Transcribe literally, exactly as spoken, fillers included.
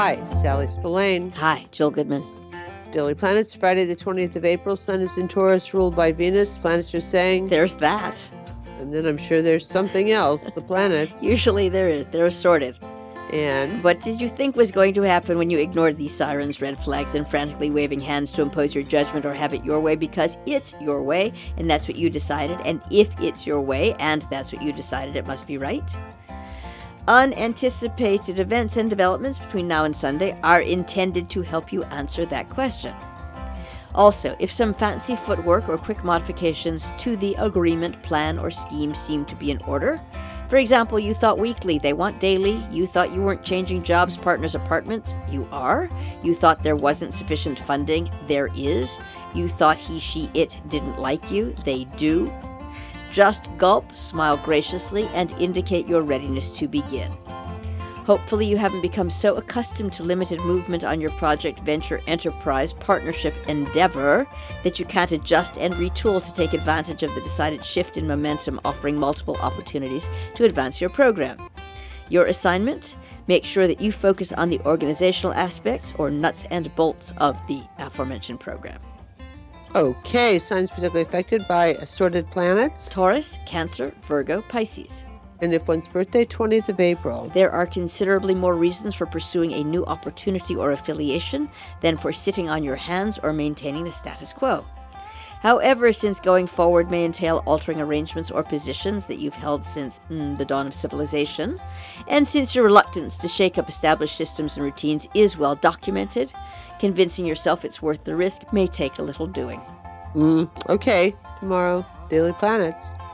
Hi, Sally Spillane. Hi, Jill Goodman. Daily Planets, Friday the twentieth of April. Sun is in Taurus, ruled by Venus. Planets are saying... There's that. And then I'm sure there's something else, the planets. Usually there is. They're assorted. And? What did you think was going to happen when you ignored these sirens, red flags, and frantically waving hands to impose your judgment or have it your way? Because it's your way, and that's what you decided. And if it's your way, and that's what you decided, it must be right. Unanticipated events and developments between now and Sunday are intended to help you answer that question. Also, if some fancy footwork or quick modifications to the agreement, plan, or scheme seem to be in order, for example, you thought weekly, they want daily. You thought you weren't changing jobs, partners, apartments. You are. You thought there wasn't sufficient funding. There is. You thought he, she, it didn't like you. They do. Just gulp, smile graciously, and indicate your readiness to begin. Hopefully you haven't become so accustomed to limited movement on your project, venture, enterprise, partnership, endeavor that you can't adjust and retool to take advantage of the decided shift in momentum offering multiple opportunities to advance your program. Your assignment? Make sure that you focus on the organizational aspects or nuts and bolts of the aforementioned program. Okay, signs particularly affected by assorted planets. Taurus, Cancer, Virgo, Pisces. And if one's birthday, twentieth of April. There are considerably more reasons for pursuing a new opportunity or affiliation than for sitting on your hands or maintaining the status quo. However, since going forward may entail altering arrangements or positions that you've held since mm, the dawn of civilization, and since your reluctance to shake up established systems and routines is well documented, convincing yourself it's worth the risk may take a little doing. Mm, okay, tomorrow, Daily Planets.